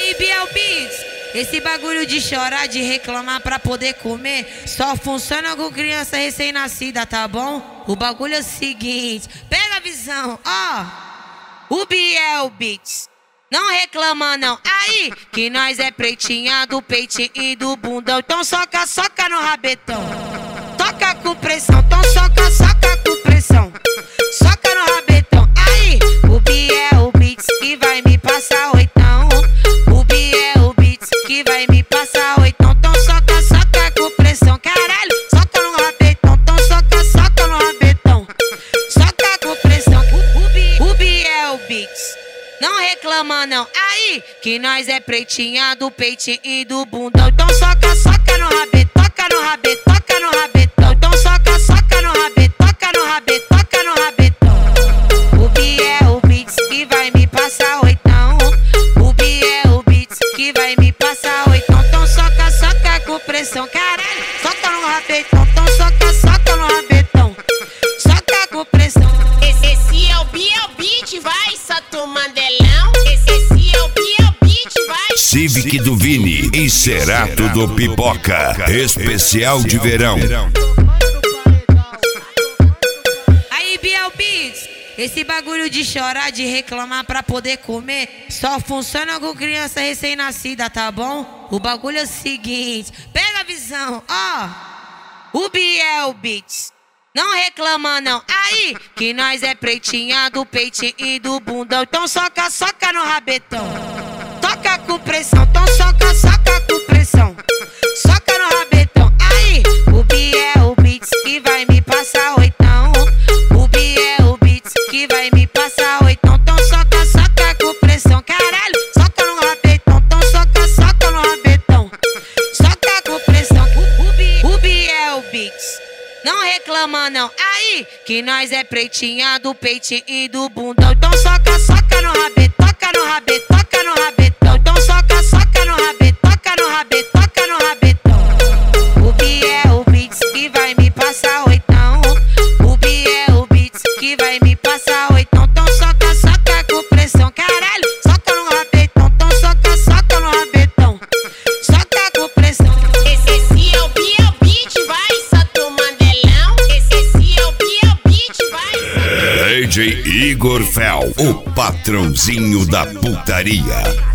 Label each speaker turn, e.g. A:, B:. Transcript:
A: Aí, Biel Beats, esse bagulho de chorar, de reclamar pra poder comer, só funciona com criança recém-nascida, tá bom? O bagulho é o seguinte, pega a visão, ó. O Biel Beats, não reclama não. Aí, que nós é pretinha do peitinho e do bundão. Então soca, soca no rabetão. Toca com pressão, então soca, soca com pressão. Soca no rabetão. Aí, o Biel Beats que vai me passar oitão. O Biel Beats que vai me passar oitão. Então soca, soca com pressão. Caralho, soca no rabetão. Então soca, soca no rabetão. Soca com pressão. O Biel Beats, não reclama não. Aí, que nós é pretinha do peitinho e do bundão. Então soca, soca no rabetão. Toca no rabetão, toca no rabetão. Então soca, soca no rabetão. Toca no rabetão, toca no rabetão. O Biel Beats que vai me passar oitão. O Biel Beats que vai me passar oitão. Então soca, soca com pressão. Caralho, soca no rabetão. Então soca, soca no rabetão. Soca com pressão.
B: Esse é o Biel Beats, vai, Sato Mandelão. Esse é o Biel Beats, vai.
C: Civic do Vini e Cerato do Pipoca, especial de verão.
A: Aí, Biel Beats, esse bagulho de chorar, de reclamar pra poder comer, só funciona com criança recém-nascida, tá bom? O bagulho é o seguinte, pega a visão, ó. O Biel Beats, não reclama não. Aí, que nós é pretinha do peitinho e do bundão. Então soca, soca no rabetão. Toca com pressão, então soca, soca com pressão. Soca no rabetão. Aí, o Biel Beats que vai me passar oitão. O Biel Beats que vai me passar oitão. Então soca, soca com pressão. Caralho, soca no rabetão. Então soca, soca no rabetão. Soca com pressão. O Biel Beats, não reclama não. Aí, que nós é pretinha do peitinho e do bundão. Então soca, soca no rabetão. Toca no rabetão, toca no rabetão. Então soca, soca no rabetão. Toca no rabetão, toca no rabetão. O Biel Beats que vai me passar oitão. O Biel Beats que vai me passar oitão. Então soca, soca com pressão. Caralho, soca no rabetão. Então soca, soca no rabetão. Soca com pressão.
B: Esse é o Biel Beats, vai, Sato Mandelão. Esse é o Biel Beats, vai.
C: DJ Igor Fel, o patrãozinho da putaria.